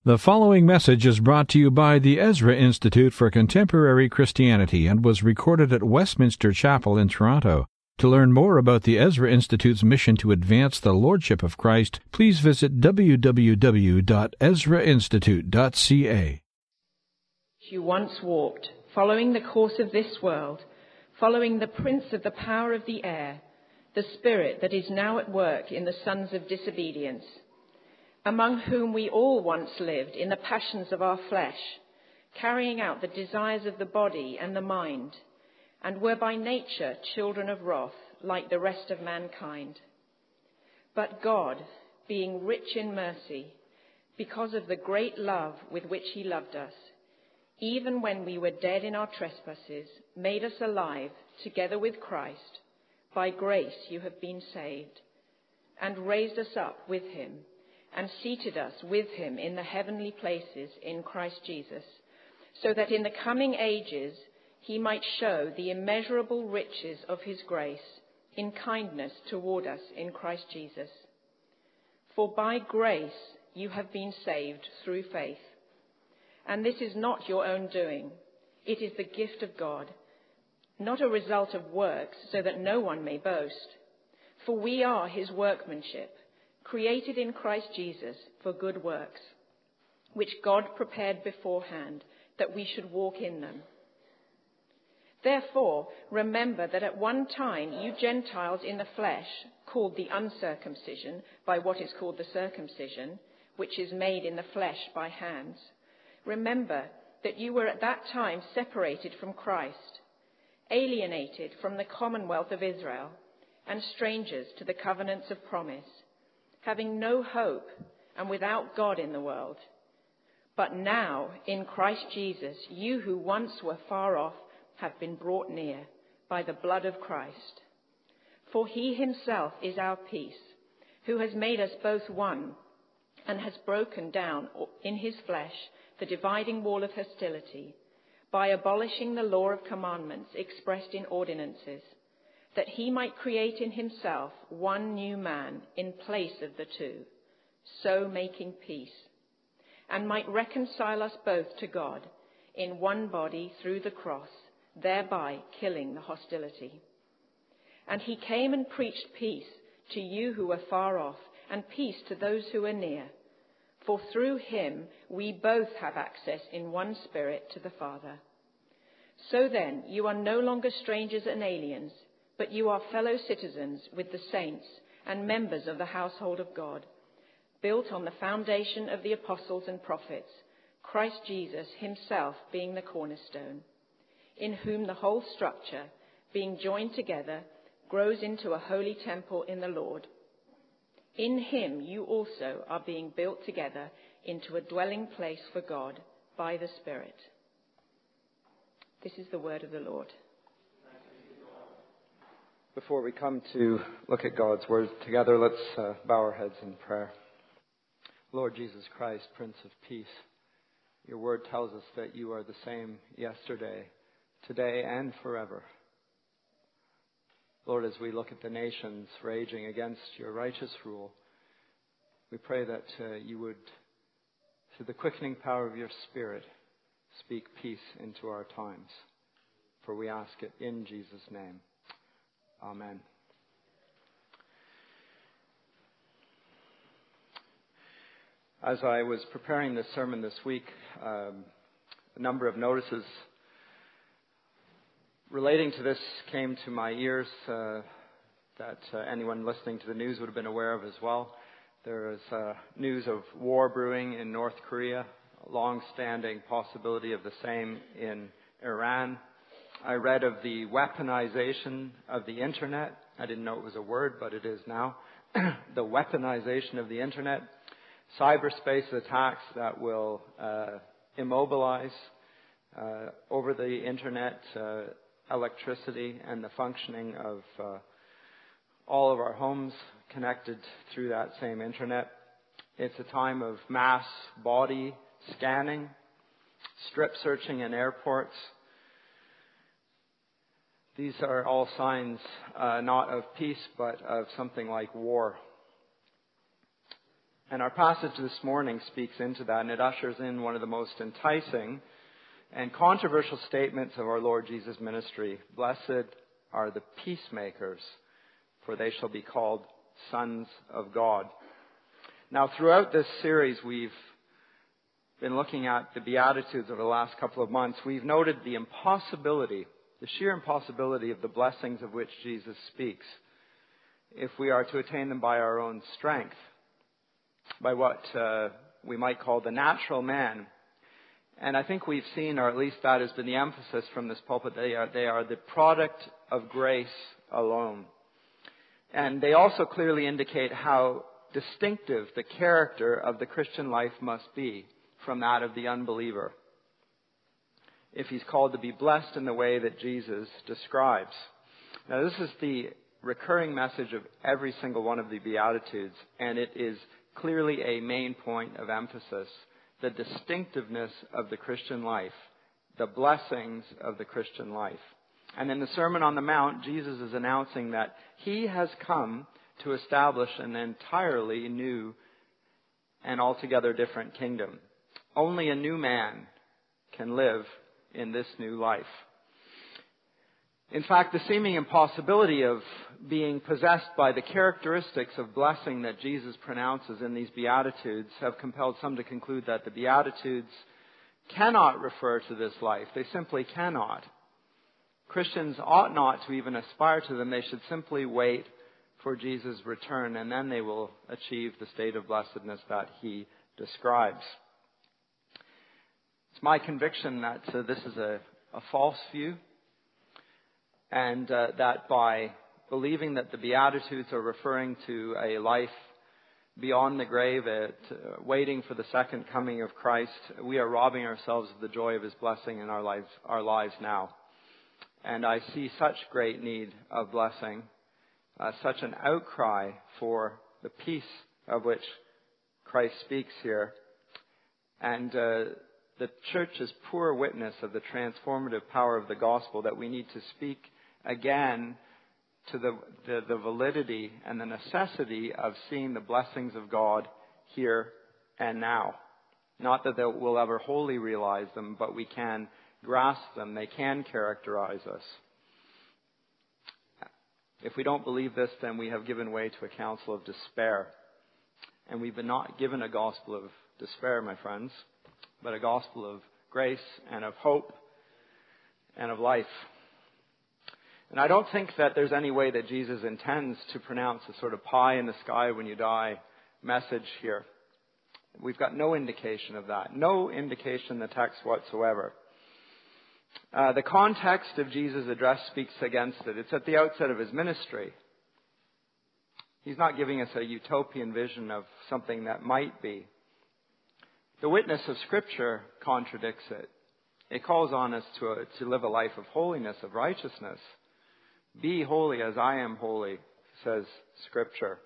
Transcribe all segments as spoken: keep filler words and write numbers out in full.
The following message is brought to you by the Ezra Institute for Contemporary Christianity and was recorded at Westminster Chapel in Toronto. To learn more about the Ezra Institute's mission to advance the Lordship of Christ, please visit w w w dot ezra institute dot c a. You once walked, following the course of this world, following the prince of the power of the air, the spirit that is now at work in the sons of disobedience, among whom we all once lived in the passions of our flesh, carrying out the desires of the body and the mind, and were by nature children of wrath, like the rest of mankind. But God, being rich in mercy, because of the great love with which he loved us, even when we were dead in our trespasses, made us alive together with Christ. By grace you have been saved, and raised us up with him, and seated us with him in the heavenly places in Christ Jesus, so that in the coming ages he might show the immeasurable riches of his grace in kindness toward us in Christ Jesus. For by grace you have been saved through faith. And this is not your own doing. It is the gift of God, not a result of works, so that no one may boast. For we are his workmanship, created in Christ Jesus for good works, which God prepared beforehand that we should walk in them. Therefore, remember that at one time you Gentiles in the flesh, called the uncircumcision by what is called the circumcision, which is made in the flesh by hands, remember that you were at that time separated from Christ, alienated from the commonwealth of Israel, and strangers to the covenants of promise, having no hope and without God in the world. But now, in Christ Jesus, you who once were far off have been brought near by the blood of Christ. For he himself is our peace, who has made us both one, and has broken down in his flesh the dividing wall of hostility, by abolishing the law of commandments expressed in ordinances, that he might create in himself one new man in place of the two, so making peace, and might reconcile us both to God in one body through the cross, thereby killing the hostility. And he came and preached peace to you who were far off, and peace to those who are near. For through him we both have access in one spirit to the Father. So then, you are no longer strangers and aliens, but you are fellow citizens with the saints and members of the household of God, built on the foundation of the apostles and prophets, Christ Jesus himself being the cornerstone, in whom the whole structure, being joined together, grows into a holy temple in the Lord. In him you also are being built together into a dwelling place for God by the Spirit. This is the word of the Lord. Before we come to look at God's word together, let's uh, bow our heads in prayer. Lord Jesus Christ, Prince of Peace, your word tells us that you are the same yesterday, today, and forever. Lord, as we look at the nations raging against your righteous rule, we pray that uh, you would, through the quickening power of your Spirit, speak peace into our times. For we ask it in Jesus' name. Amen. As I was preparing this sermon this week, um, a number of notices relating to this came to my ears uh, that uh, anyone listening to the news would have been aware of as well. There is uh, news of war brewing in North Korea, a long-standing possibility of the same in Iran. I read of the weaponization of the Internet. I didn't know it was a word, but it is now. The weaponization of the Internet. Cyberspace attacks that will uh, immobilize uh, over the Internet uh, electricity and the functioning of uh, all of our homes connected through that same Internet. It's a time of mass body scanning, strip searching in airports. These are all signs uh, not of peace, but of something like war. And our passage this morning speaks into that, and it ushers in one of the most enticing and controversial statements of our Lord Jesus' ministry. Blessed are the peacemakers, for they shall be called sons of God. Now, throughout this series, we've been looking at the Beatitudes over the last couple of months. We've noted the impossibility, the sheer impossibility of the blessings of which Jesus speaks, if we are to attain them by our own strength, by what uh, we might call the natural man. And I think we've seen, or at least that has been the emphasis from this pulpit, they are, they are the product of grace alone. And they also clearly indicate how distinctive the character of the Christian life must be from that of the unbeliever, if he's called to be blessed in the way that Jesus describes. Now, this is the recurring message of every single one of the Beatitudes, and it is clearly a main point of emphasis: the distinctiveness of the Christian life, the blessings of the Christian life. And in the Sermon on the Mount, Jesus is announcing that he has come to establish an entirely new and altogether different kingdom. Only a new man can live in this new life. In fact, the seeming impossibility of being possessed by the characteristics of blessing that Jesus pronounces in these Beatitudes have compelled some to conclude that the Beatitudes cannot refer to this life. They simply cannot. Christians ought not to even aspire to them. They should simply wait for Jesus' return, and then they will achieve the state of blessedness that he describes. It's my conviction that uh, this is a, a false view, and uh, that by believing that the Beatitudes are referring to a life beyond the grave, at, uh, waiting for the second coming of Christ, we are robbing ourselves of the joy of his blessing in our lives, our lives now. And I see such great need of blessing, uh, such an outcry for the peace of which Christ speaks here. And uh, the church's poor witness of the transformative power of the gospel, that we need to speak again to the, the, the validity and the necessity of seeing the blessings of God here and now. Not that we'll ever wholly realize them, but we can grasp them. They can characterize us. If we don't believe this, then we have given way to a counsel of despair. And we've been not given a gospel of despair, my friends, but a gospel of grace and of hope and of life. And I don't think that there's any way that Jesus intends to pronounce a sort of pie in the sky when you die message here. We've got no indication of that. No indication in the text whatsoever. Uh, the context of Jesus' address speaks against it. It's at the outset of his ministry. He's not giving us a utopian vision of something that might be. The witness of Scripture contradicts it. It calls on us to, uh, to live a life of holiness, of righteousness. Be holy as I am holy, says Scripture.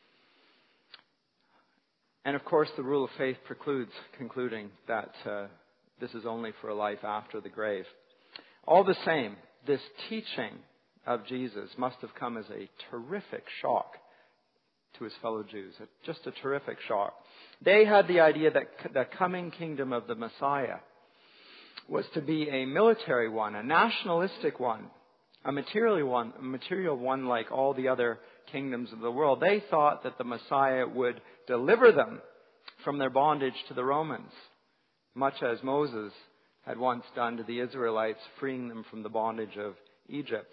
And of course, the rule of faith precludes concluding that uh, this is only for a life after the grave. All the same, this teaching of Jesus must have come as a terrific shock to his fellow Jews. Just a terrific shock. They had the idea that the coming kingdom of the Messiah was to be a military one, a nationalistic one, a material one, a material one like all the other kingdoms of the world. They thought that the Messiah would deliver them from their bondage to the Romans, much as Moses had once done to the Israelites, freeing them from the bondage of Egypt.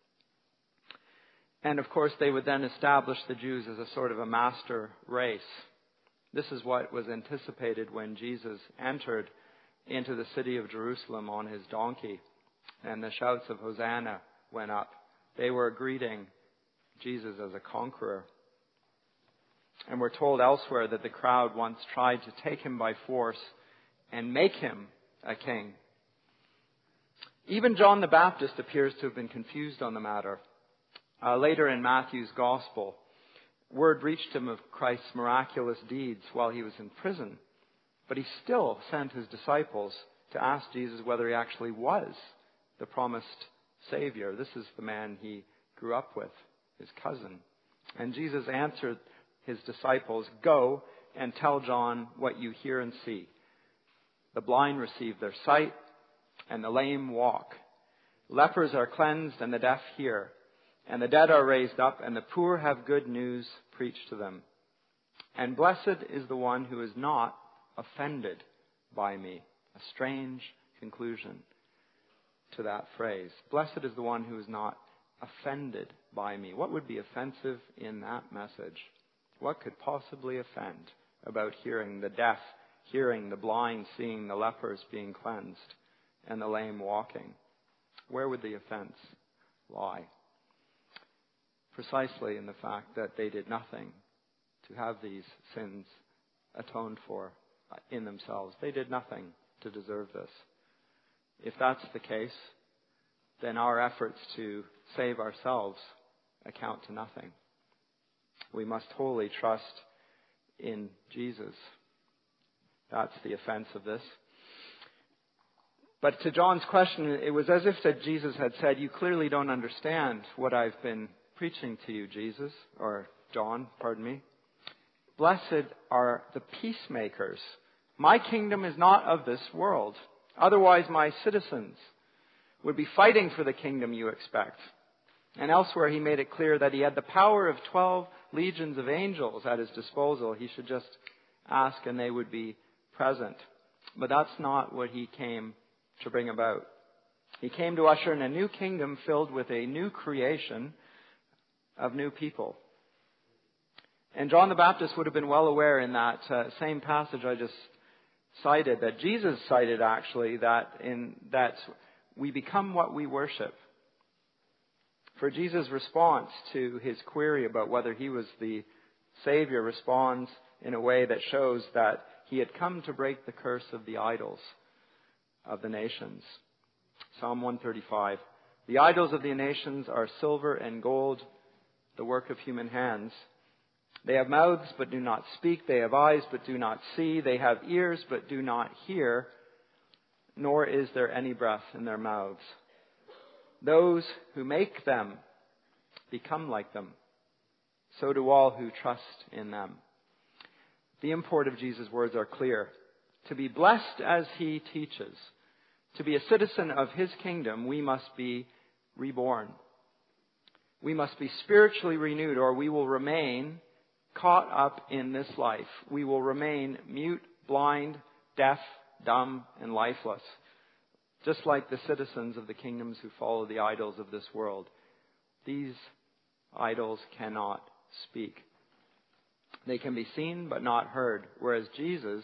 And of course, they would then establish the Jews as a sort of a master race. This is what was anticipated when Jesus entered into the city of Jerusalem on his donkey, and the shouts of Hosanna went up. They were greeting Jesus as a conqueror. And we're told elsewhere that the crowd once tried to take him by force and make him a king. Even John the Baptist appears to have been confused on the matter. Uh, later in Matthew's Gospel, word reached him of Christ's miraculous deeds while he was in prison. But he still sent his disciples to ask Jesus whether he actually was the promised Savior. This is the man he grew up with, his cousin. And Jesus answered his disciples, "Go and tell John what you hear and see. The blind receive their sight, and the lame walk. Lepers are cleansed, and the deaf hear. And the dead are raised up, and the poor have good news preached to them. And blessed is the one who is not offended by me. A strange conclusion to that phrase. Blessed is the one who is not offended by me. What would be offensive in that message? What could possibly offend about hearing the deaf, hearing the blind, seeing the lepers being cleansed, and the lame walking? Where would the offense lie? Precisely in the fact that they did nothing to have these sins atoned for in themselves. They did nothing to deserve this. If that's the case, then our efforts to save ourselves account to nothing. We must wholly trust in Jesus. That's the offense of this. But to John's question, it was as if that Jesus had said, you clearly don't understand what I've been preaching to you, Jesus, or John, pardon me. Blessed are the peacemakers. My kingdom is not of this world. Otherwise, my citizens would be fighting for the kingdom you expect. And elsewhere, he made it clear that he had the power of twelve legions of angels at his disposal. He should just ask and they would be present. But that's not what he came to bring about. He came to usher in a new kingdom filled with a new creation of new people. And John the Baptist would have been well aware in that uh, same passage I just cited, that Jesus cited actually, that in that we become what we worship. For Jesus' response to his query about whether he was the Savior responds in a way that shows that he had come to break the curse of the idols of the nations. Psalm one thirty-five. The idols of the nations are silver and gold, the work of human hands. They have mouths but do not speak. They have eyes but do not see. They have ears but do not hear. Nor is there any breath in their mouths. Those who make them become like them. So do all who trust in them. The import of Jesus' words are clear. To be blessed as he teaches, to be a citizen of his kingdom, we must be reborn. We must be spiritually renewed, or we will remain caught up in this life. We will remain mute, blind, deaf, dumb, and lifeless, just like the citizens of the kingdoms who follow the idols of this world. These idols cannot speak. They can be seen but not heard, whereas Jesus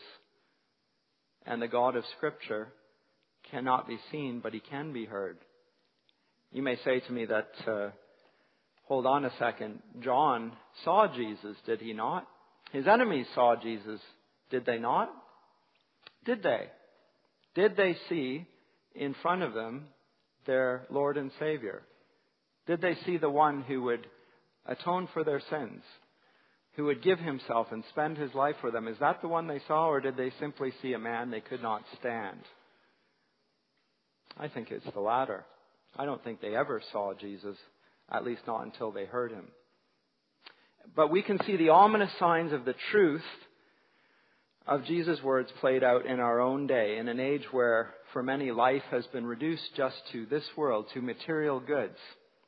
and the God of Scripture cannot be seen, but he can be heard. You may say to me that, uh, hold on a second, John saw Jesus, did he not? His enemies saw Jesus, did they not? Did they? Did they see in front of them their Lord and Savior? Did they see the one who would atone for their sins, who would give himself and spend his life for them? Is that the one they saw, or did they simply see a man they could not stand? I think it's the latter. I don't think they ever saw Jesus, at least not until they heard him. But we can see the ominous signs of the truth of Jesus' words played out in our own day, in an age where, for many, life has been reduced just to this world, to material goods.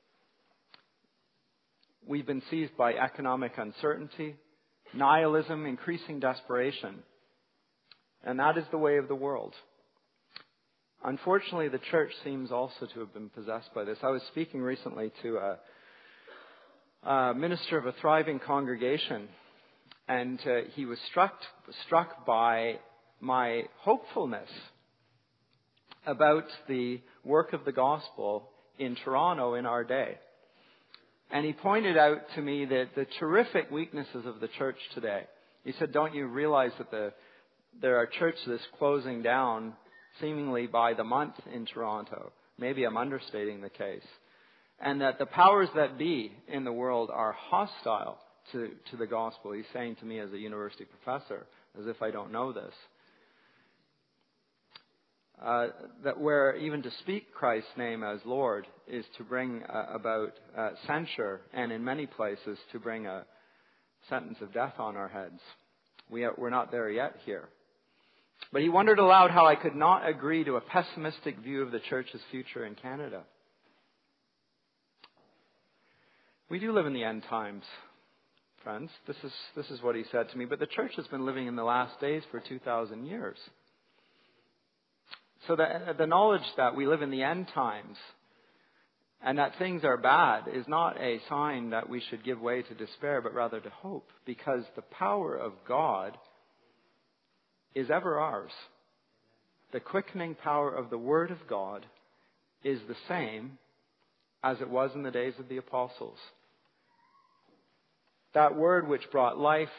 We've been seized by economic uncertainty, nihilism, increasing desperation. And that is the way of the world. Unfortunately, the church seems also to have been possessed by this. I was speaking recently to a, a minister of a thriving congregation, and uh, he was struck struck by my hopefulness about the work of the gospel in Toronto in our day. And he pointed out to me that the terrific weaknesses of the church today. He said, don't you realize that the there are churches closing down seemingly by the month in Toronto? Maybe I'm understating the case. And that the powers that be in the world are hostile to, to the gospel. He's saying to me as a university professor, as if I don't know this. Uh, that where even to speak Christ's name as Lord is to bring uh, about uh, censure, and in many places to bring a sentence of death on our heads. We are, we're not there yet here. But he wondered aloud how I could not agree to a pessimistic view of the church's future in Canada. We do live in the end times, friends. This is, this is what he said to me. But the church has been living in the last days for two thousand years. So the, the knowledge that we live in the end times and that things are bad is not a sign that we should give way to despair, but rather to hope, because the power of God is ever ours. The quickening power of the Word of God is the same as it was in the days of the apostles. That Word which brought life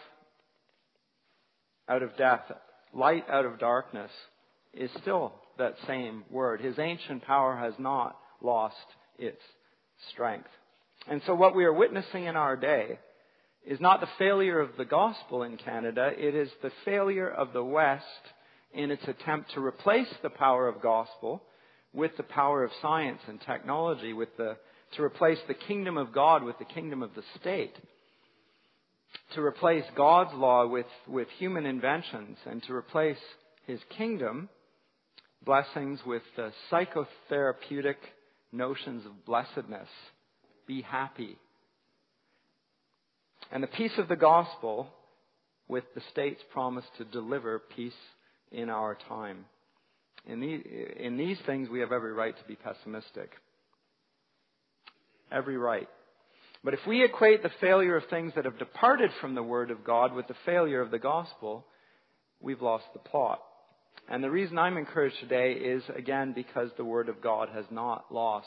out of death, light out of darkness, is still that same Word. His ancient power has not lost its strength. And so what we are witnessing in our day is not the failure of the gospel in Canada. It is the failure of the West in its attempt to replace the power of gospel with the power of science and technology, with the, to replace the kingdom of God with the kingdom of the state, to replace God's law with, with human inventions, and to replace His kingdom blessings with the psychotherapeutic notions of blessedness. Be happy. And the peace of the gospel with the state's promise to deliver peace in our time. In these, in these things, we have every right to be pessimistic. Every right. But if we equate the failure of things that have departed from the Word of God with the failure of the gospel, we've lost the plot. And the reason I'm encouraged today is, again, because the Word of God has not lost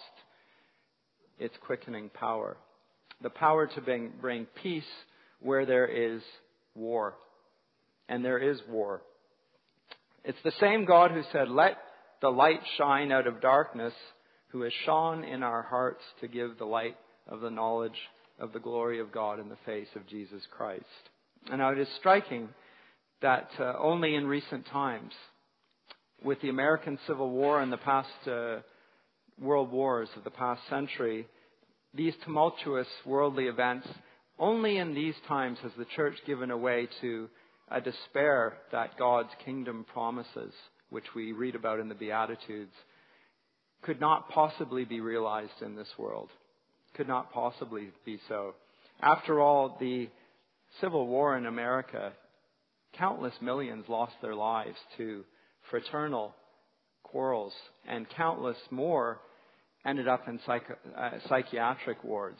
its quickening power. The power to bring, bring peace where there is war. And there is war. It's the same God who said, "Let the light shine out of darkness," who has shone in our hearts to give the light of the knowledge of the glory of God in the face of Jesus Christ. And now it is striking that uh, only in recent times, with the American Civil War and the past uh, world wars of the past century, these tumultuous worldly events, only in these times has the church given way to a despair that God's kingdom promises, which we read about in the Beatitudes, could not possibly be realized in this world. Could not possibly be so. After all, the Civil War in America, countless millions lost their lives to fraternal quarrels, and countless more ended up in psych- uh, psychiatric wards.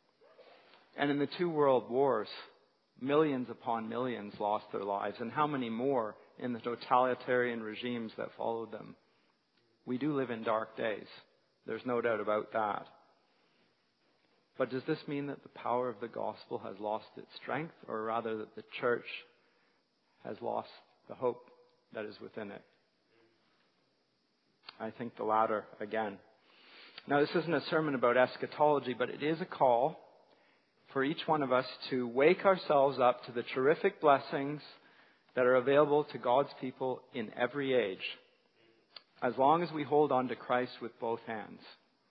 And in the two world wars, millions upon millions lost their lives, and how many more in the totalitarian regimes that followed them. We do live in dark days. There's no doubt about that. But does this mean that the power of the gospel has lost its strength, or rather that the church has lost the hope that is within it? I think the latter again. Now, this isn't a sermon about eschatology, but it is a call for each one of us to wake ourselves up to the terrific blessings that are available to God's people in every age, as long as we hold on to Christ with both hands.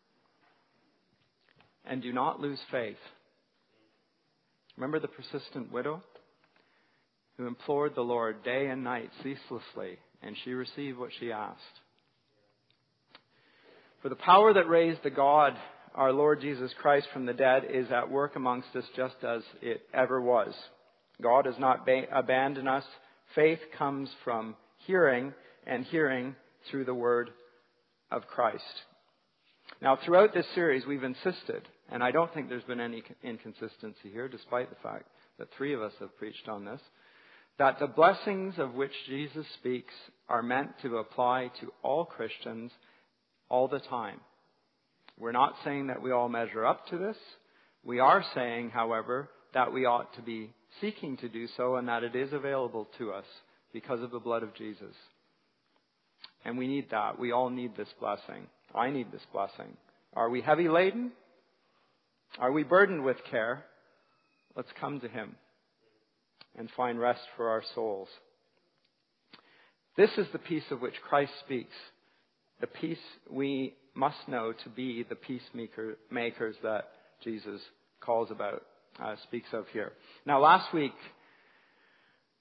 And do not lose faith. Remember the persistent widow who implored the Lord day and night ceaselessly, and she received what she asked. For the power that raised the God, our Lord Jesus Christ, from the dead is at work amongst us just as it ever was. God has not ba- abandoned us. Faith comes from hearing, and hearing through the word of Christ. Now, throughout this series, we've insisted, and I don't think there's been any inconsistency here, despite the fact that three of us have preached on this, that the blessings of which Jesus speaks are meant to apply to all Christians all the time. We're not saying that we all measure up to this. We are saying, however, that we ought to be seeking to do so, and that it is available to us because of the blood of Jesus. And we need that. We all need this blessing. I need this blessing. Are we heavy laden? Are we burdened with care? Let's come to Him and find rest for our souls. This is the peace of which Christ speaks. The peace we must know to be the peacemakers that Jesus calls about, uh, speaks of here. Now, last week,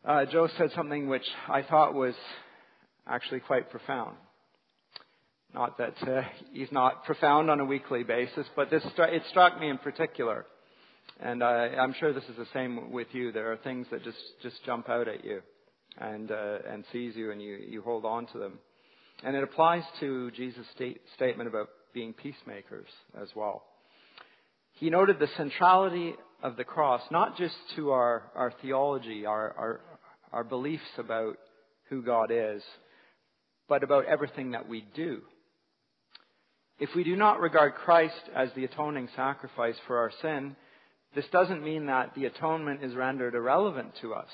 uh, Joe said something which I thought was actually quite profound. Not that uh, he's not profound on a weekly basis, but this stru- it struck me in particular. And uh, I'm sure this is the same with you. There are things that just, just jump out at you and uh, and seize you, and you, you hold on to them. And it applies to Jesus' state, statement about being peacemakers as well. He noted the centrality of the cross, not just to our, our theology, our, our, our beliefs about who God is, but about everything that we do. If we do not regard Christ as the atoning sacrifice for our sin, this doesn't mean that the atonement is rendered irrelevant to us.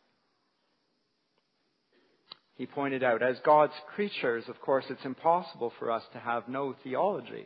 He pointed out, as God's creatures, of course, it's impossible for us to have no theology.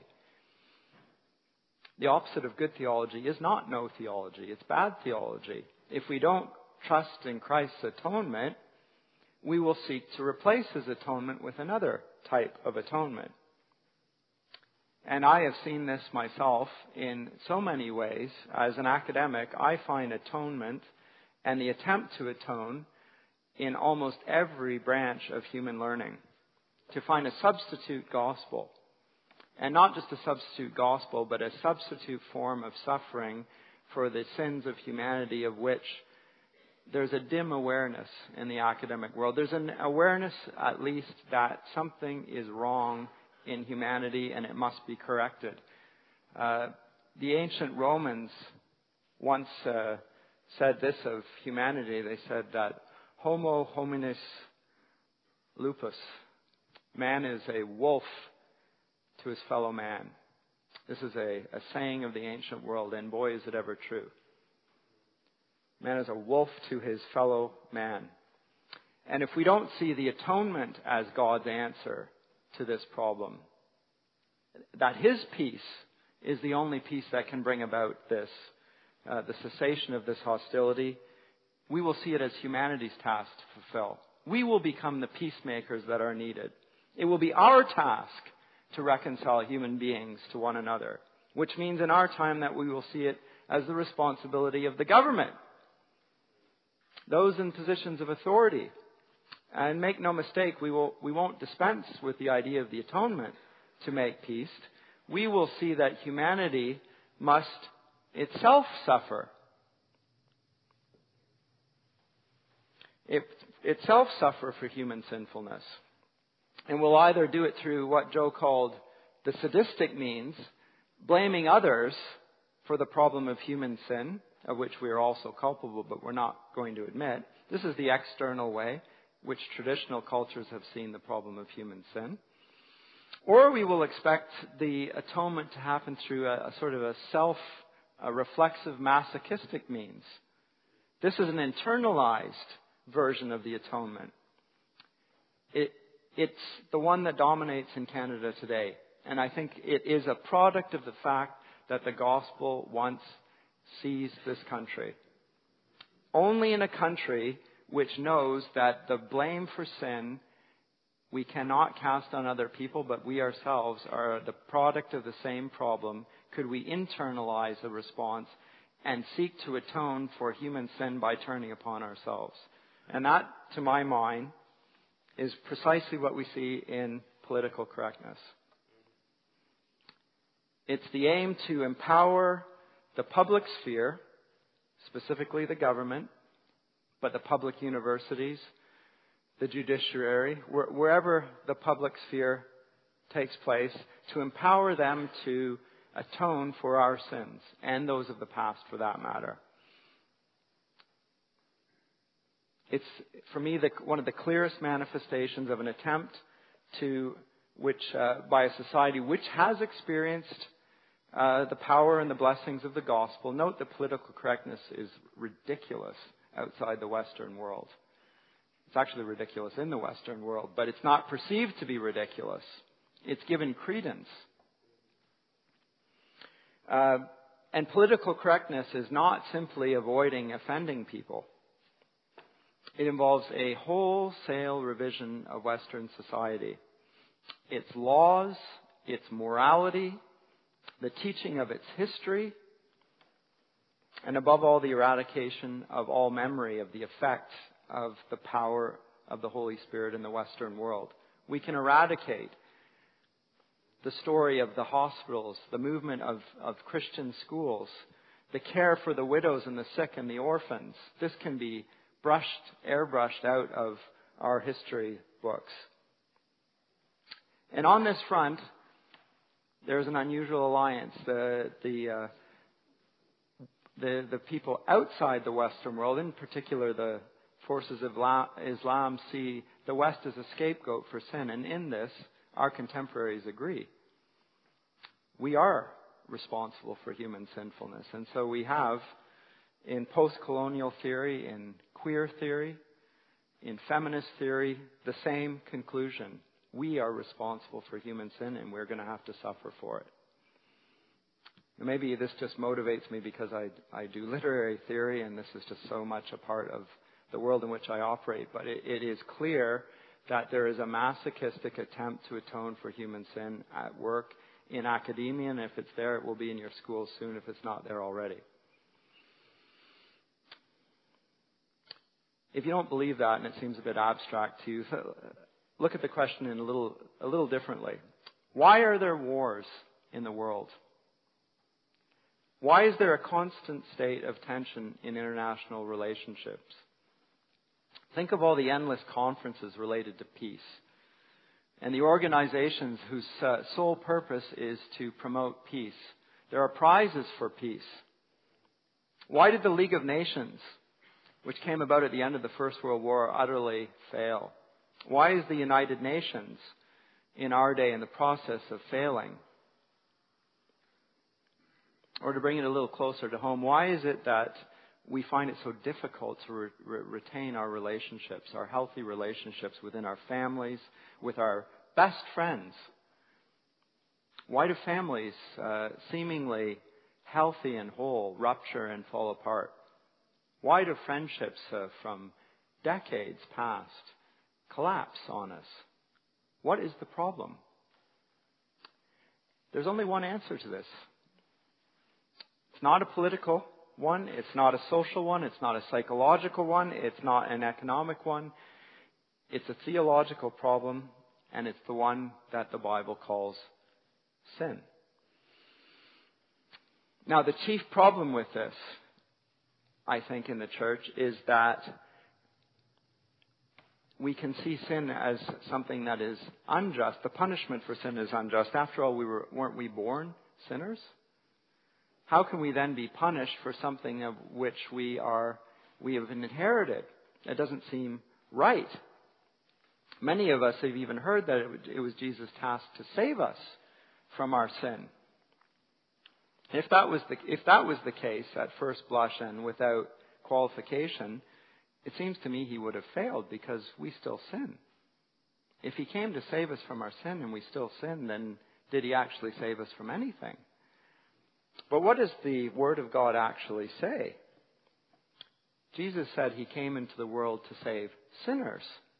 The opposite of good theology is not no theology. It's bad theology. If we don't trust in Christ's atonement, we will seek to replace his atonement with another type of atonement. And I have seen this myself in so many ways. As an academic, I find atonement and the attempt to atone in almost every branch of human learning. To find a substitute gospel. And not just a substitute gospel, but a substitute form of suffering for the sins of humanity, of which there's a dim awareness in the academic world. There's an awareness, at least, that something is wrong in humanity and it must be corrected. Uh, the ancient Romans once uh, said this of humanity. They said that homo hominis lupus. Man is a wolf to his fellow man. This is a, a saying of the ancient world, and boy, is it ever true. Man is a wolf to his fellow man. And if we don't see the atonement as God's answer to this problem, that his peace is the only peace that can bring about this, uh, the cessation of this hostility, we will see it as humanity's task to fulfill. We will become the peacemakers that are needed. It will be our task to reconcile human beings to one another, which means in our time that we will see it as the responsibility of the government, those in positions of authority. And make no mistake, we will, we won't dispense with the idea of the atonement to make peace. We will see that humanity must itself suffer. It, itself suffer for human sinfulness. And we'll either do it through what Joe called the sadistic means, blaming others for the problem of human sin, of which we are also culpable, but we're not going to admit. This is the external way, which traditional cultures have seen the problem of human sin. Or we will expect the atonement to happen through a, a sort of a self, a reflexive masochistic means. This is an internalized version of the atonement. It, it's the one that dominates in Canada today. And I think it is a product of the fact that the gospel once seized this country. Only in a country which knows that the blame for sin we cannot cast on other people, but we ourselves are the product of the same problem, could we internalize a response and seek to atone for human sin by turning upon ourselves. And that, to my mind, is precisely what we see in political correctness. It's the aim to empower the public sphere, specifically the government, but the public universities, the judiciary, wherever the public sphere takes place, to empower them to atone for our sins, and those of the past for that matter. It's, for me, the, one of the clearest manifestations of an attempt to, which, uh, by a society which has experienced uh, the power and the blessings of the gospel. Note that political correctness is ridiculous outside the Western world. It's actually ridiculous in the Western world, but it's not perceived to be ridiculous. It's given credence. Uh, and political correctness is not simply avoiding offending people. It involves a wholesale revision of Western society. Its laws, its morality, the teaching of its history, and above all, the eradication of all memory of the effect of the power of the Holy Spirit in the Western world. We can eradicate the story of the hospitals, the movement of, of Christian schools, the care for the widows and the sick and the orphans. This can be brushed, airbrushed out of our history books. And on this front, there's an unusual alliance. The, the, uh, the, the people outside the Western world, in particular the forces of Islam, see the West as a scapegoat for sin. And in this, our contemporaries agree. We are responsible for human sinfulness. And so we have, in post-colonial theory, in queer theory, in feminist theory, the same conclusion. We are responsible for human sin, and we're going to have to suffer for it. And maybe this just motivates me because I, I do literary theory, and this is just so much a part of the world in which I operate. But it, it is clear that there is a masochistic attempt to atone for human sin at work, in academia, and if it's there, it will be in your schools soon if it's not there already. If you don't believe that, and it seems a bit abstract to you, look at the question in a little, a little differently. Why are there wars in the world? Why is there a constant state of tension in international relationships? Think of all the endless conferences related to peace, and the organizations whose uh, sole purpose is to promote peace. There are prizes for peace. Why did the League of Nations, which came about at the end of the First World War, utterly fail? Why is the United Nations in our day in the process of failing? Or to bring it a little closer to home, why is it that we find it so difficult to re- re- retain our relationships, our healthy relationships within our families, with our best friends? Why do families, uh, seemingly healthy and whole, rupture and fall apart? Why do friendships uh, from decades past collapse on us? What is the problem? There's only one answer to this. It's not a political one. It's not a social one. It's not a psychological one. It's not an economic one. It's a theological problem, and it's the one that the Bible calls sin. Now, the chief problem with this, I think, in the church is that we can see sin as something that is unjust. The punishment for sin is unjust. After all, we were, weren't we born sinners? How can we then be punished for something of which we are we have inherited? It doesn't seem right. Many of us have even heard that it was Jesus' task to save us from our sin. If that was the if that was the case at first blush and without qualification, it seems to me he would have failed because we still sin. If he came to save us from our sin and we still sin, then did he actually save us from anything? But what does the Word of God actually say? Jesus said he came into the world to save sinners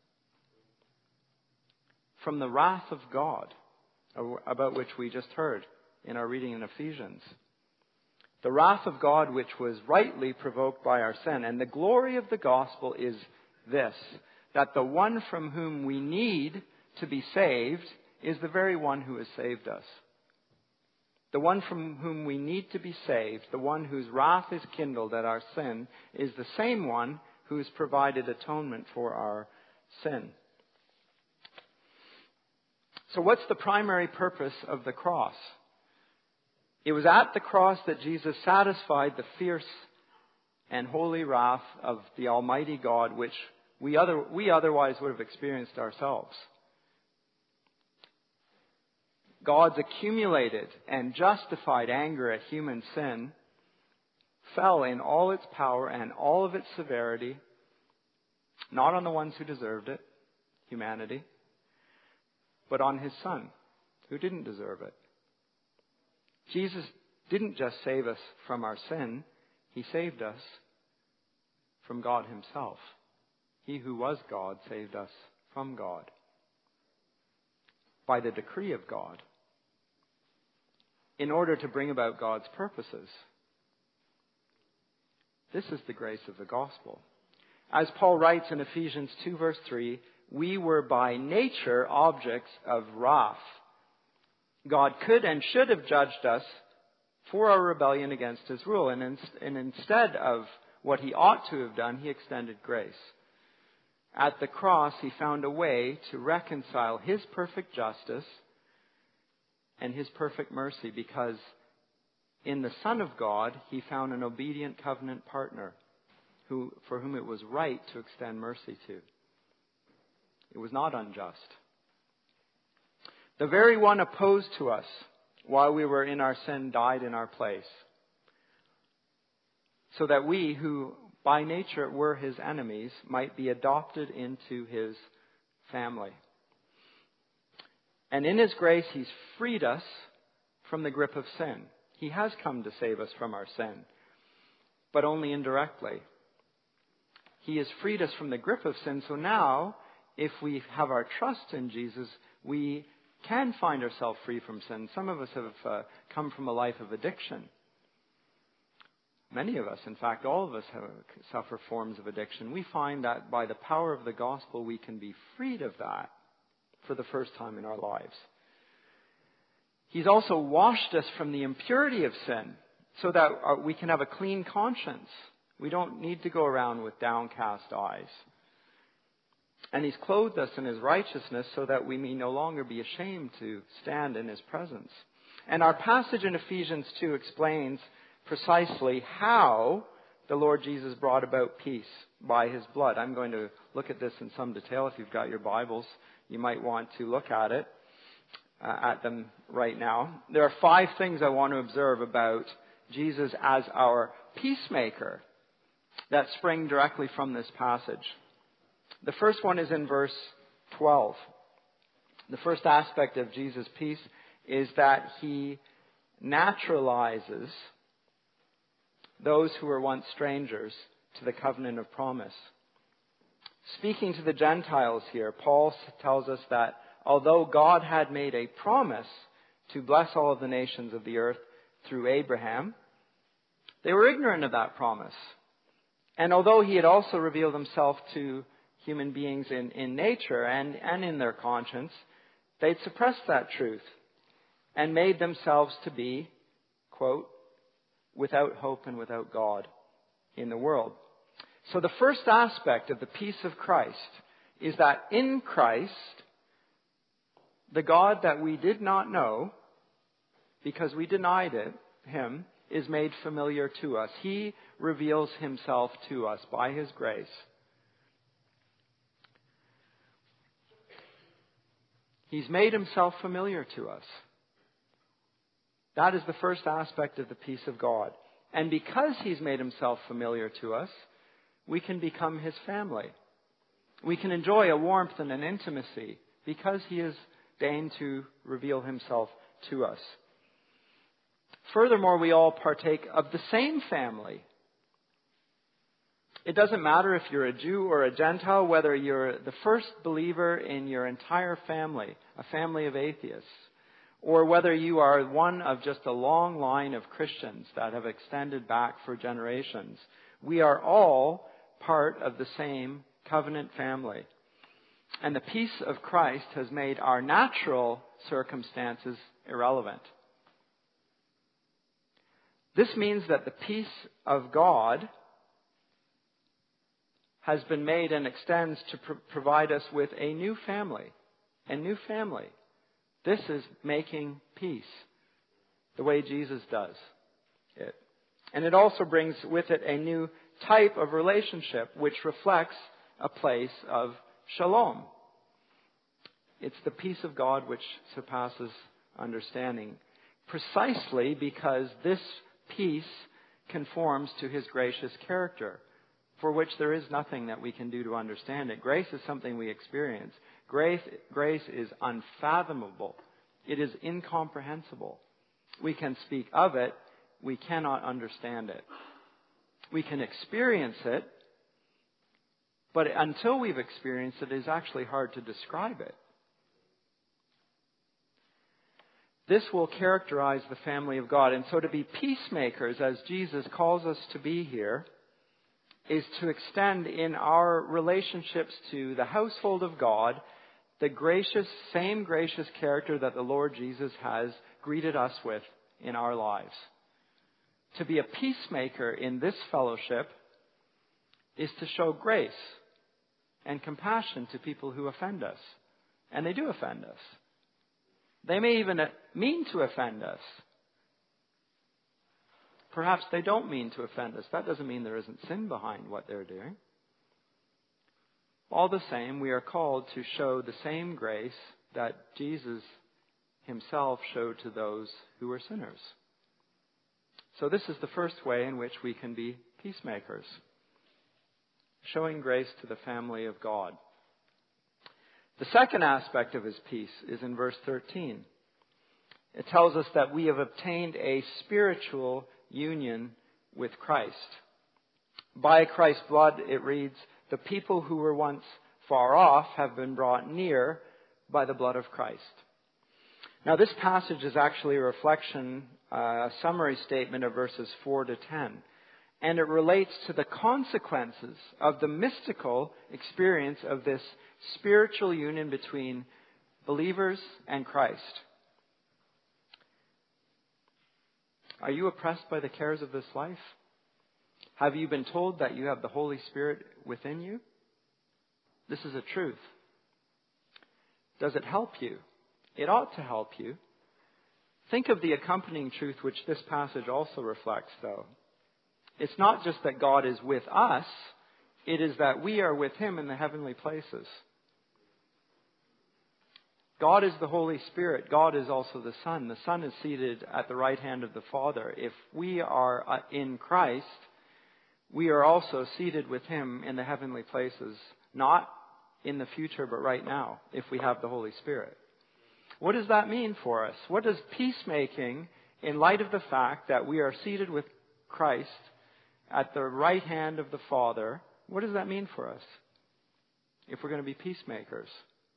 from the wrath of God, about which we just heard in our reading in Ephesians. The wrath of God which was rightly provoked by our sin. And the glory of the gospel is this, that the one from whom we need to be saved is the very one who has saved us. The one from whom we need to be saved, the one whose wrath is kindled at our sin, is the same one who has provided atonement for our sin. So what's the primary purpose of the cross? It was at the cross that Jesus satisfied the fierce and holy wrath of the Almighty God, which we, other, we otherwise would have experienced ourselves. God's accumulated and justified anger at human sin fell in all its power and all of its severity, not on the ones who deserved it, humanity, but on his Son, who didn't deserve it. Jesus didn't just save us from our sin, he saved us from God himself. He who was God saved us from God by the decree of God, in order to bring about God's purposes. This is the grace of the gospel. As Paul writes in Ephesians two verse three, we were by nature objects of wrath. God could and should have judged us for our rebellion against his rule. And, in, and instead of what he ought to have done, he extended grace. At the cross, he found a way to reconcile his perfect justice and his perfect mercy, because in the Son of God, he found an obedient covenant partner who, for whom it was right to extend mercy to. It was not unjust. The very one opposed to us while we were in our sin died in our place, so that we, who by nature were his enemies, might be adopted into his family. And in his grace, he's freed us from the grip of sin. He has come to save us from our sin, but only indirectly. He has freed us from the grip of sin, so now, if we have our trust in Jesus, we can find ourselves free from sin. Some of us have uh, come from a life of addiction. Many of us, in fact, all of us have, suffer forms of addiction. We find that by the power of the gospel, we can be freed of that for the first time in our lives. He's also washed us from the impurity of sin so that we can have a clean conscience. We don't need to go around with downcast eyes. And he's clothed us in his righteousness so that we may no longer be ashamed to stand in his presence. And our passage in Ephesians two explains precisely how the Lord Jesus brought about peace by his blood. I'm going to look at this in some detail. If you've got your Bibles, you might want to look at it, uh, at them right now. There are five things I want to observe about Jesus as our peacemaker that spring directly from this passage. The first one is in verse twelve. The first aspect of Jesus' peace is that he naturalizes those who were once strangers to the covenant of promise. Speaking to the Gentiles here, Paul tells us that although God had made a promise to bless all of the nations of the earth through Abraham, they were ignorant of that promise. And although he had also revealed himself to human beings in, in nature and, and in their conscience, they'd suppressed that truth and made themselves to be, quote, without hope and without God in the world. So the first aspect of the peace of Christ is that in Christ, the God that we did not know, because we denied it, him, is made familiar to us. He reveals himself to us by his grace. He's made himself familiar to us. That is the first aspect of the peace of God. And because he's made himself familiar to us, we can become his family. We can enjoy a warmth and an intimacy because he has deigned to reveal himself to us. Furthermore, we all partake of the same family. It doesn't matter if you're a Jew or a Gentile, whether you're the first believer in your entire family, a family of atheists, or whether you are one of just a long line of Christians that have extended back for generations. We are all part of the same covenant family. And the peace of Christ has made our natural circumstances irrelevant. This means that the peace of God has been made and extends to pr- provide us with a new family. A new family. This is making peace the way Jesus does it. And it also brings with it a new type of relationship which reflects a place of shalom. It's the peace of God which surpasses understanding, precisely because this peace conforms to his gracious character, for which there is nothing that we can do to understand it. Grace is something we experience. Grace, grace is unfathomable. It is incomprehensible. We can speak of it. We cannot understand it. We can experience it, but until we've experienced it, it is actually hard to describe it. This will characterize the family of God. And so to be peacemakers, as Jesus calls us to be here, is to extend in our relationships to the household of God the gracious, same gracious character that the Lord Jesus has greeted us with in our lives. To be a peacemaker in this fellowship is to show grace and compassion to people who offend us. And they do offend us. They may even mean to offend us. Perhaps they don't mean to offend us. That doesn't mean there isn't sin behind what they're doing. All the same, we are called to show the same grace that Jesus himself showed to those who were sinners. So this is the first way in which we can be peacemakers. Showing grace to the family of God. The second aspect of his peace is in verse thirteen. It tells us that we have obtained a spiritual union with Christ. By Christ's blood, it reads, the people who were once far off have been brought near by the blood of Christ. Now this passage is actually a reflection, uh, a summary statement of verses four to ten. And it relates to the consequences of the mystical experience of this spiritual union between believers and Christ. Are you oppressed by the cares of this life? Have you been told that you have the Holy Spirit within you? This is a truth. Does it help you? It ought to help you. Think of the accompanying truth which this passage also reflects, though. It's not just that God is with us, it is that we are with him in the heavenly places. God is the Holy Spirit. God is also the Son. The Son is seated at the right hand of the Father. If we are in Christ, we are also seated with him in the heavenly places, not in the future, but right now, if we have the Holy Spirit. What does that mean for us? What does peacemaking, in light of the fact that we are seated with Christ at the right hand of the Father, what does that mean for us if we're going to be peacemakers?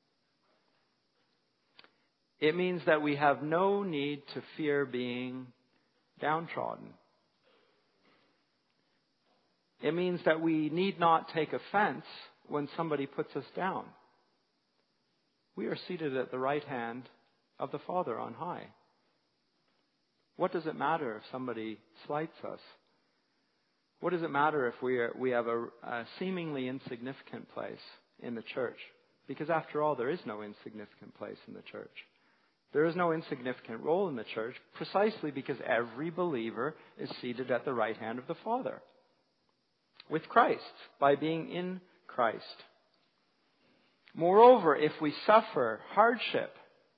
It means that we have no need to fear being downtrodden. It means that we need not take offense when somebody puts us down. We are seated at the right hand of the Father on high. What does it matter if somebody slights us? What does it matter if we are, we have a, a seemingly insignificant place in the church? Because after all, there is no insignificant place in the church. There is no insignificant role in the church precisely because every believer is seated at the right hand of the Father with Christ, by being in Christ. Moreover, if we suffer hardship,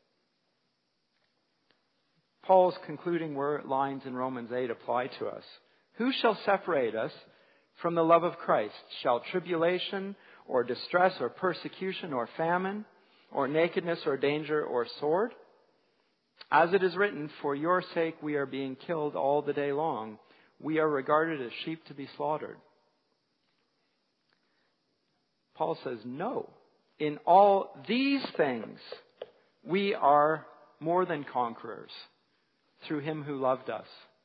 Paul's concluding lines in Romans eight apply to us. Who shall separate us from the love of Christ? Shall tribulation or distress or persecution or famine or nakedness or danger or sword? As it is written, for your sake we are being killed all the day long. We are regarded as sheep to be slaughtered. Paul says, no. In all these things, we are more than conquerors through him who loved us.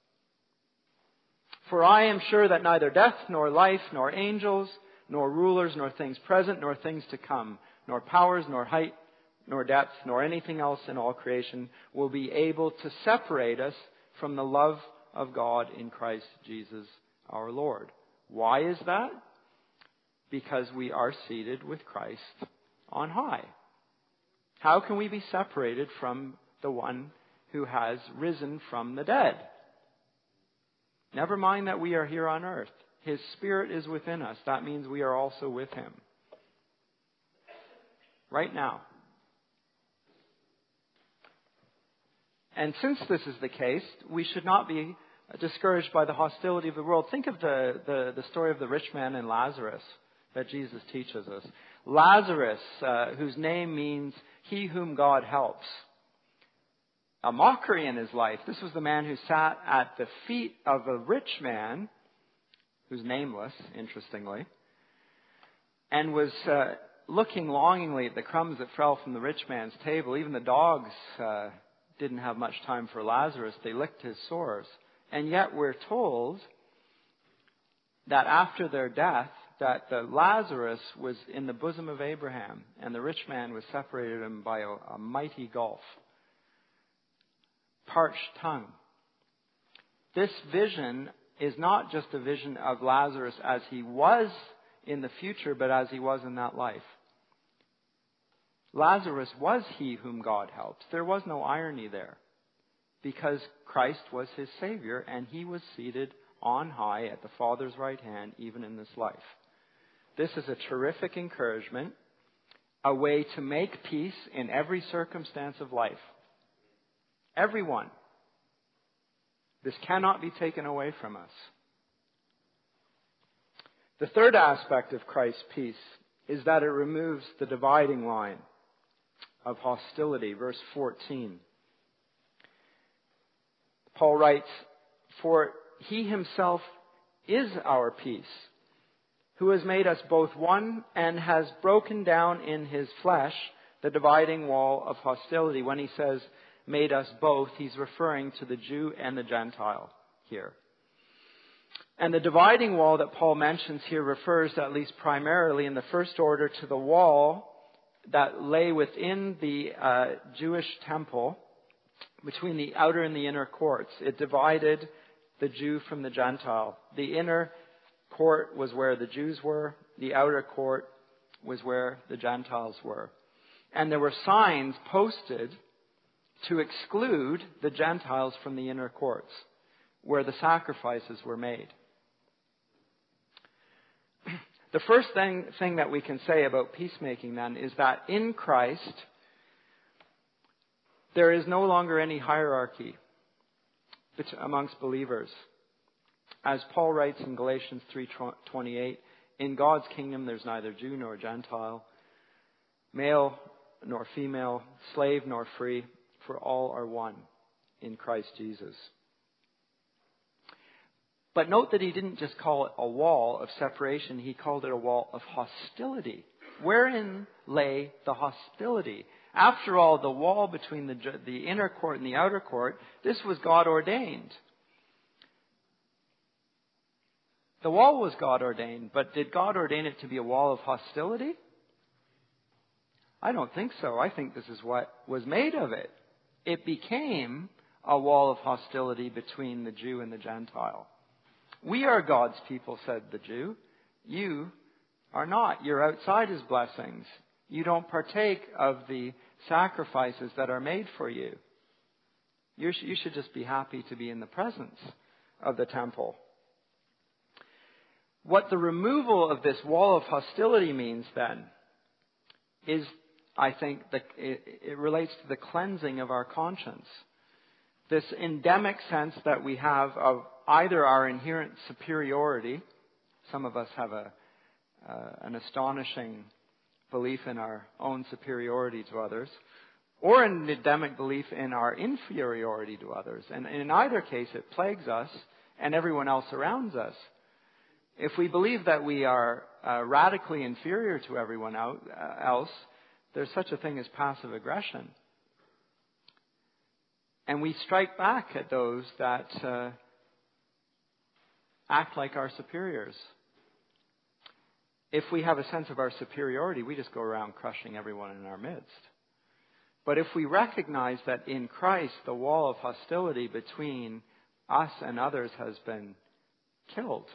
For I am sure that neither death, nor life, nor angels, nor rulers, nor things present, nor things to come, nor powers, nor height, nor depth, nor anything else in all creation will be able to separate us from the love of God in Christ Jesus our Lord. Why is that? Because we are seated with Christ on high. How can we be separated from the one who has risen from the dead? Never mind that we are here on earth. His Spirit is within us. That means we are also with him. Right now. And since this is the case, we should not be discouraged by the hostility of the world. Think of the, the, the story of the rich man and Lazarus that Jesus teaches us. Lazarus, uh, whose name means he whom God helps. A mockery in his life. This was the man who sat at the feet of a rich man, who's nameless, interestingly, and was uh, looking longingly at the crumbs that fell from the rich man's table. Even the dogs uh, didn't have much time for Lazarus. They licked his sores. And yet we're told that after their death, that the Lazarus was in the bosom of Abraham, and the rich man was separated him by a, a mighty gulf. Parched tongue. This vision is not just a vision of Lazarus as he was in the future, but as he was in that life. Lazarus was he whom God helped. There was no irony there, because Christ was his Savior, and he was seated on high at the Father's right hand, even in this life. This is a terrific encouragement, a way to make peace in every circumstance of life. Everyone. This cannot be taken away from us. The third aspect of Christ's peace is that it removes the dividing line of hostility. Verse fourteen. Paul writes, "For he himself is our peace, who has made us both one and has broken down in his flesh the dividing wall of hostility." When he says made us both, he's referring to the Jew and the Gentile here. And the dividing wall that Paul mentions here refers, at least primarily in the first order, to the wall that lay within the uh, Jewish temple between the outer and the inner courts. It divided the Jew from the Gentile. The inner court was where the Jews were. The outer court was where the Gentiles were. And there were signs posted to exclude the Gentiles from the inner courts, where the sacrifices were made. The first thing, thing that we can say about peacemaking, then, is that in Christ, there is no longer any hierarchy amongst believers. As Paul writes in Galatians three twenty-eight, in God's kingdom there's neither Jew nor Gentile, male nor female, slave nor free, for all are one in Christ Jesus. But note that he didn't just call it a wall of separation, he called it a wall of hostility. Wherein lay the hostility? After all, the wall between the, the inner court and the outer court, this was God ordained. The wall was God ordained, but did God ordain it to be a wall of hostility? I don't think so. I think this is what was made of it. It became a wall of hostility between the Jew and the Gentile. We are God's people, said the Jew. You are not. You're outside his blessings. You don't partake of the sacrifices that are made for you. You should, you should just be happy to be in the presence of the temple. What the removal of this wall of hostility means then is, I think, the, it, it relates to the cleansing of our conscience. This endemic sense that we have of either our inherent superiority. Some of us have a uh, an astonishing belief in our own superiority to others, or an endemic belief in our inferiority to others. And in either case, it plagues us and everyone else around us. If we believe that we are uh, radically inferior to everyone out, uh, else, there's such a thing as passive aggression. And we strike back at those that uh, act like our superiors. If we have a sense of our superiority, we just go around crushing everyone in our midst. But if we recognize that in Christ the wall of hostility between us and others has been killed,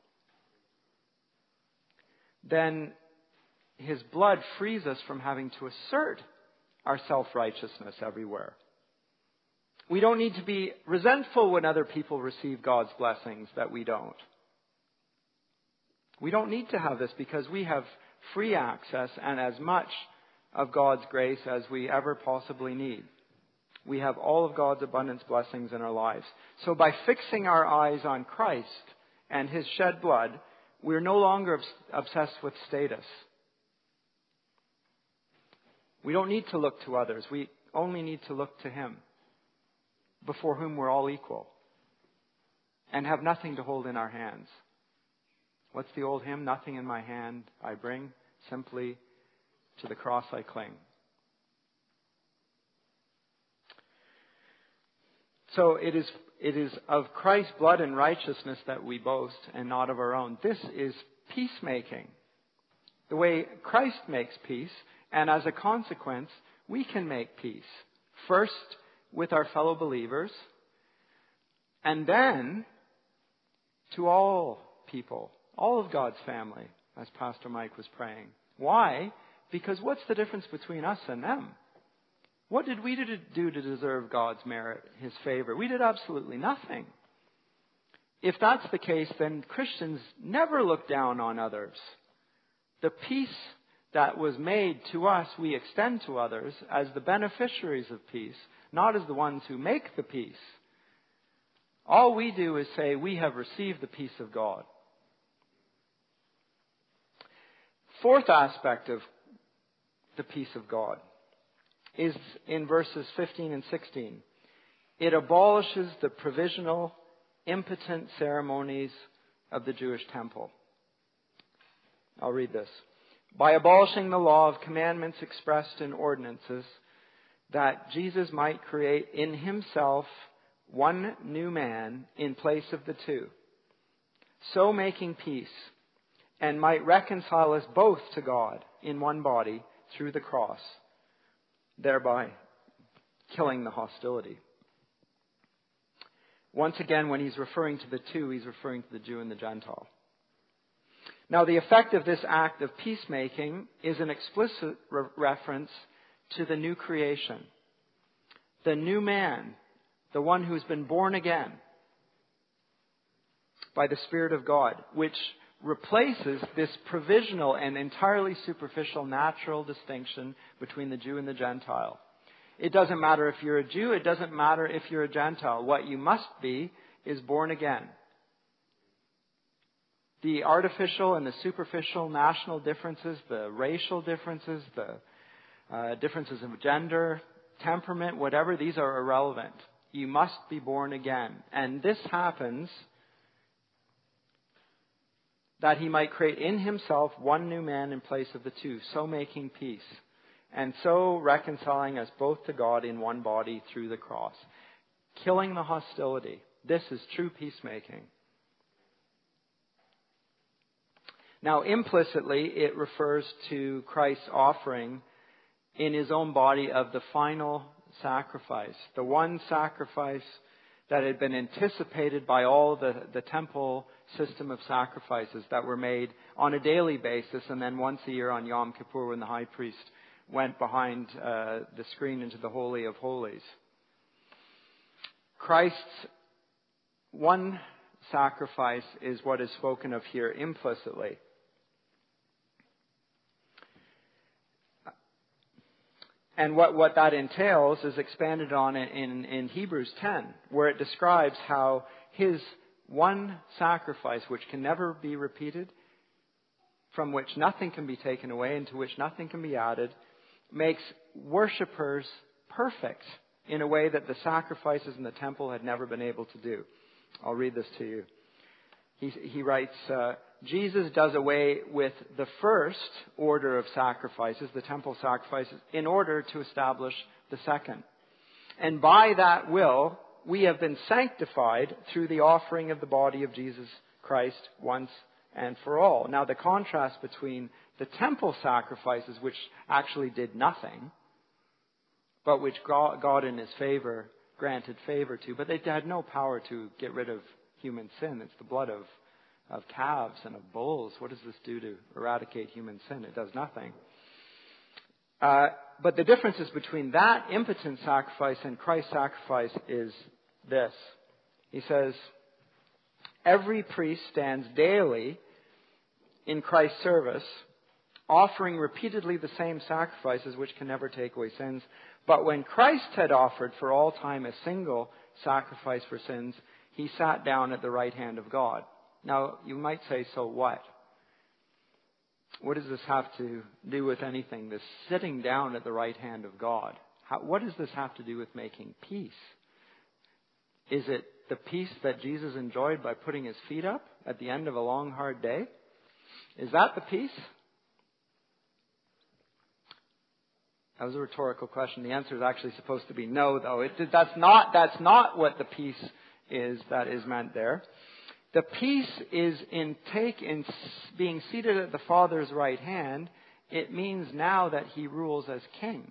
then his blood frees us from having to assert our self-righteousness everywhere. We don't need to be resentful when other people receive God's blessings that we don't. We don't need to have this because we have free access and as much of God's grace as we ever possibly need. We have all of God's abundance blessings in our lives. So by fixing our eyes on Christ and his shed blood, we're no longer obsessed with status. We don't need to look to others. We only need to look to him, before whom we're all equal and have nothing to hold in our hands. What's the old hymn? Nothing in my hand I bring, simply to the cross I cling. So it is, it is of Christ's blood and righteousness that we boast and not of our own. This is peacemaking. The way Christ makes peace, and as a consequence, we can make peace. First with our fellow believers, and then to all people, all of God's family, as Pastor Mike was praying. Why? Because what's the difference between us and them? What did we do to deserve God's merit, His favor? We did absolutely nothing. If that's the case, then Christians never look down on others. The peace that was made to us, we extend to others as the beneficiaries of peace, not as the ones who make the peace. All we do is say, we have received the peace of God. Fourth aspect of the peace of God is in verses fifteen and sixteen. It abolishes the provisional, impotent ceremonies of the Jewish temple. I'll read this. By abolishing the law of commandments expressed in ordinances, that Jesus might create in Himself one new man in place of the two, so making peace, and might reconcile us both to God in one body through the cross, thereby killing the hostility. Once again, when he's referring to the two, he's referring to the Jew and the Gentile. Now, the effect of this act of peacemaking is an explicit re- reference to the new creation. The new man, the one who's been born again by the Spirit of God, which replaces this provisional and entirely superficial natural distinction between the Jew and the Gentile. It doesn't matter if you're a Jew, it doesn't matter if you're a Gentile. What you must be is born again. The artificial and the superficial national differences, the racial differences, the uh, differences of gender, temperament, whatever, these are irrelevant. You must be born again. And this happens that He might create in Himself one new man in place of the two, so making peace, and so reconciling us both to God in one body through the cross, killing the hostility. This is true peacemaking. Now, implicitly, it refers to Christ's offering in His own body of the final sacrifice, the one sacrifice that had been anticipated by all the, the temple system of sacrifices that were made on a daily basis, and then once a year on Yom Kippur when the high priest went behind uh, the screen into the Holy of Holies. Christ's one sacrifice is what is spoken of here implicitly. And what, what that entails is expanded on in, in Hebrews ten, where it describes how His one sacrifice, which can never be repeated, from which nothing can be taken away, and to which nothing can be added, makes worshippers perfect in a way that the sacrifices in the temple had never been able to do. I'll read this to you. He, he writes, uh, Jesus does away with the first order of sacrifices, the temple sacrifices, in order to establish the second. And by that will, we have been sanctified through the offering of the body of Jesus Christ once and for all. Now, the contrast between the temple sacrifices, which actually did nothing, but which God in His favor granted favor to, but they had no power to get rid of human sin. It's the blood of of calves and of bulls. What does this do to eradicate human sin? It does nothing. Uh, but the differences between that impotent sacrifice and Christ's sacrifice is this. He says, every priest stands daily in Christ's service, offering repeatedly the same sacrifices which can never take away sins. But when Christ had offered for all time a single sacrifice for sins, He sat down at the right hand of God. Now, you might say, so what? What does this have to do with anything, this sitting down at the right hand of God? How, what does this have to do with making peace? Is it the peace that Jesus enjoyed by putting His feet up at the end of a long, hard day? Is that the peace? That was a rhetorical question. The answer is actually supposed to be no, though. It, that's not, that's not what the peace is that is meant there. The peace is in take in being seated at the Father's right hand. It means now that he rules as king.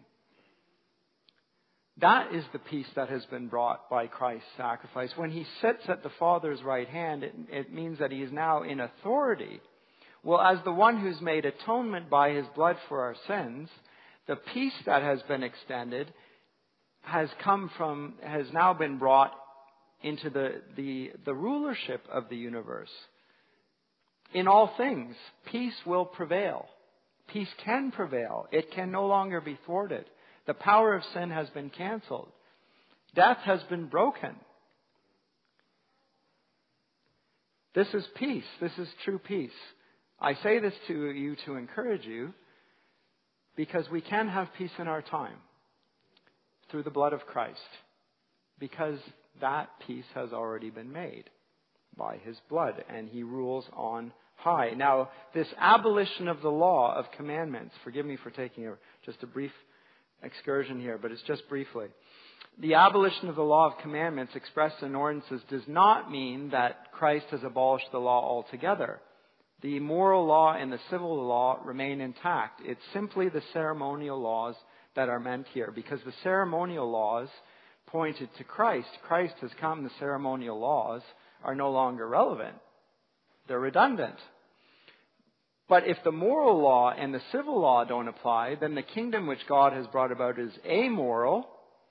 That is the peace that has been brought by Christ's sacrifice. When he sits at the Father's right hand, it, it means that he is now in authority. Well, as the one who's made atonement by his blood for our sins, the peace that has been extended has come from, has now been brought into the, the, the rulership of the universe. In all things, peace will prevail. Peace can prevail. It can no longer be thwarted. The power of sin has been canceled. Death has been broken. This is peace. This is true peace. I say this to you to encourage you because we can have peace in our time through the blood of Christ, because that peace has already been made by his blood, and he rules on high. Now, this abolition of the law of commandments, forgive me for taking a, just a brief excursion here, but it's just briefly. The abolition of the law of commandments expressed in ordinances does not mean that Christ has abolished the law altogether. The moral law and the civil law remain intact. It's simply the ceremonial laws that are meant here, because the ceremonial laws pointed to Christ. Christ has come. The ceremonial laws are no longer relevant. They're redundant. But if the moral law and the civil law don't apply, then the kingdom which God has brought about is amoral,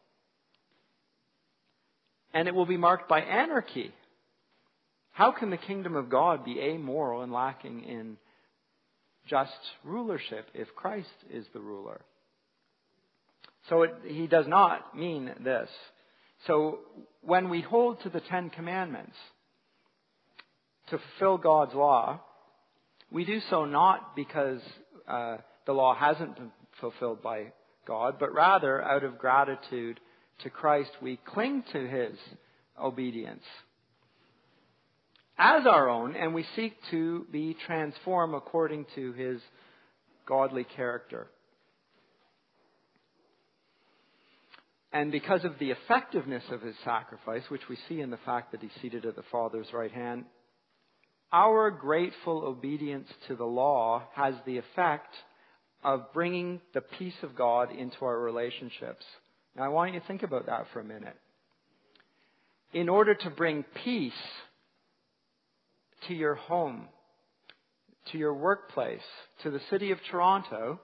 and it will be marked by anarchy. How can the kingdom of God be amoral and lacking in just rulership if Christ is the ruler? So it, he does not mean this. So when we hold to the Ten Commandments to fulfill God's law, we do so not because uh, the law hasn't been fulfilled by God, but rather out of gratitude to Christ, we cling to his obedience as our own, and we seek to be transformed according to his godly character. And because of the effectiveness of his sacrifice, which we see in the fact that he's seated at the Father's right hand, our grateful obedience to the law has the effect of bringing the peace of God into our relationships. Now, I want you to think about that for a minute. In order to bring peace to your home, to your workplace, to the city of Toronto,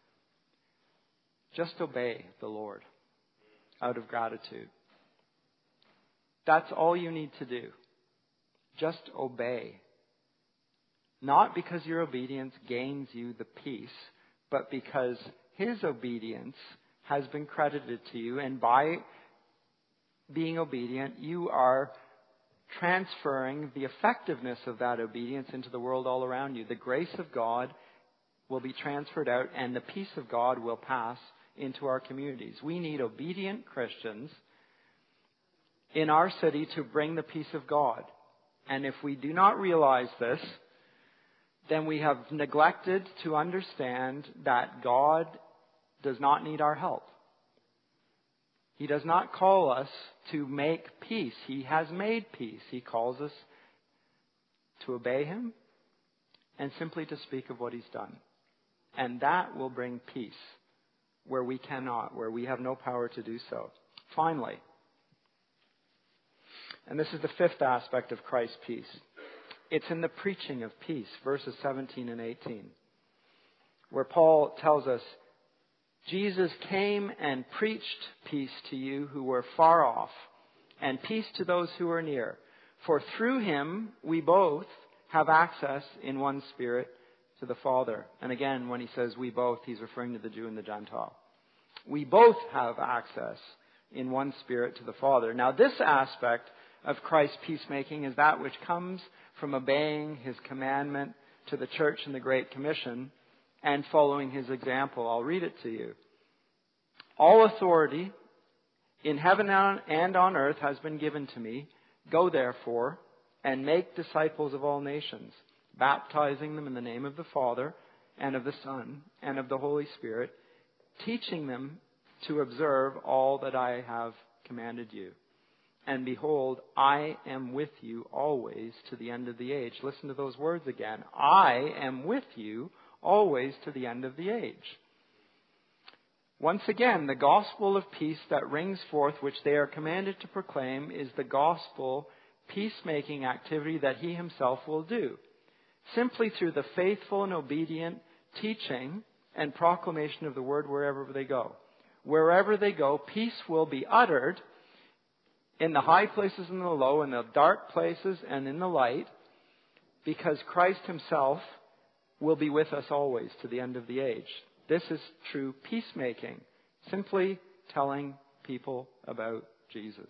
just obey the Lord out of gratitude. That's all you need to do. Just obey. Not because your obedience gains you the peace, but because his obedience has been credited to you, and by being obedient, you are transferring the effectiveness of that obedience into the world all around you. The grace of God will be transferred out, and the peace of God will pass into our communities. We need obedient Christians in our city to bring the peace of God. And if we do not realize this, then we have neglected to understand that God does not need our help. He does not call us to make peace. He has made peace. He calls us to obey him and simply to speak of what he's done. And that will bring peace where we cannot, where we have no power to do so. Finally, and this is the fifth aspect of Christ's peace, it's in the preaching of peace, verses seventeen and eighteen, where Paul tells us, Jesus came and preached peace to you who were far off, and peace to those who are near. For through him we both have access in one Spirit to the Father. And again, when he says we both, he's referring to the Jew and the Gentile. We both have access in one Spirit to the Father. Now, this aspect of Christ's peacemaking is that which comes from obeying his commandment to the church in the Great Commission and following his example. I'll read it to you. All authority in heaven and on earth has been given to me. Go therefore and make disciples of all nations, baptizing them in the name of the Father and of the Son and of the Holy Spirit, teaching them to observe all that I have commanded you. And behold, I am with you always to the end of the age. Listen to those words again. I am with you always to the end of the age. Once again, the gospel of peace that rings forth, which they are commanded to proclaim, is the gospel peacemaking activity that he himself will do. Simply through the faithful and obedient teaching and proclamation of the word wherever they go. Wherever they go, peace will be uttered in the high places and the low, in the dark places and in the light, because Christ himself will be with us always to the end of the age. This is true peacemaking, simply telling people about Jesus.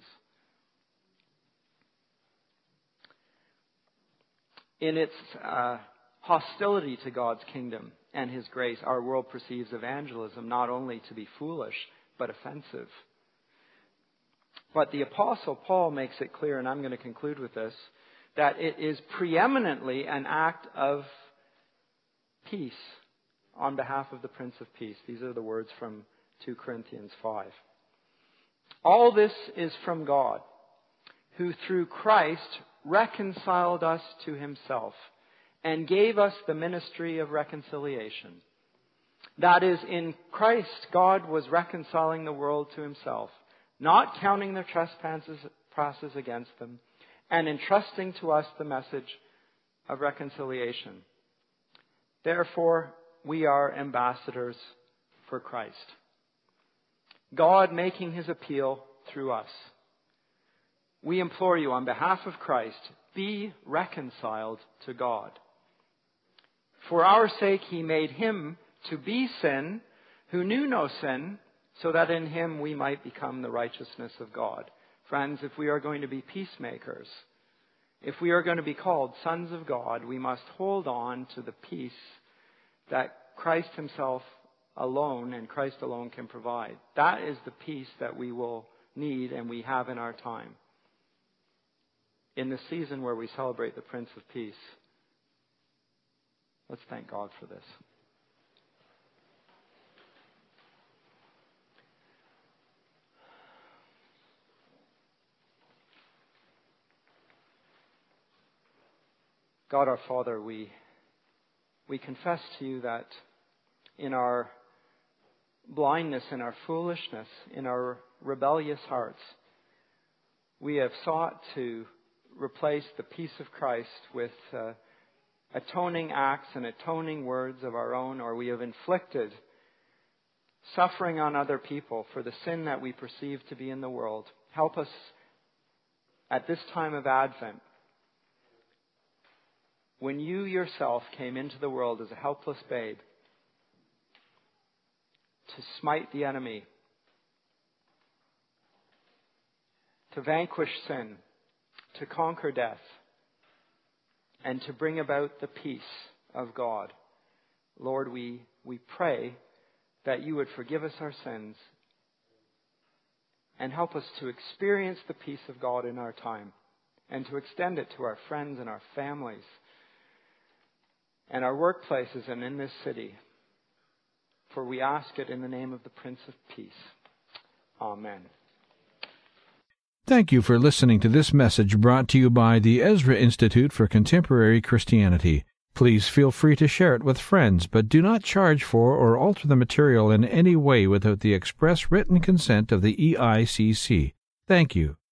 In its uh, hostility to God's kingdom and his grace, our world perceives evangelism not only to be foolish, but offensive. But the Apostle Paul makes it clear, and I'm going to conclude with this, that it is preeminently an act of peace on behalf of the Prince of Peace. These are the words from Second Corinthians five. All this is from God, who through Christ reconciled us to himself and gave us the ministry of reconciliation. That is, in Christ, God was reconciling the world to himself, not counting their trespasses against them, and entrusting to us the message of reconciliation. Therefore, we are ambassadors for Christ. God making his appeal through us. We implore you on behalf of Christ, be reconciled to God. For our sake he made him to be sin who knew no sin, so that in him we might become the righteousness of God. Friends, if we are going to be peacemakers, if we are going to be called sons of God, we must hold on to the peace that Christ himself alone and Christ alone can provide. That is the peace that we will need and we have in our time. In the season where we celebrate the Prince of Peace, let's thank God for this. God our Father, we we confess to you that in our blindness, in our foolishness, in our rebellious hearts, we have sought to replace the peace of Christ with uh, atoning acts and atoning words of our own, or we have inflicted suffering on other people for the sin that we perceive to be in the world. Help us at this time of Advent, when you yourself came into the world as a helpless babe, to smite the enemy, to vanquish sin, to conquer death, and to bring about the peace of God. Lord, we, we pray that you would forgive us our sins and help us to experience the peace of God in our time and to extend it to our friends and our families and our workplaces and in this city. For we ask it in the name of the Prince of Peace. Amen. Thank you for listening to this message brought to you by the Ezra Institute for Contemporary Christianity. Please feel free to share it with friends, but do not charge for or alter the material in any way without the express written consent of the E I C C. Thank you.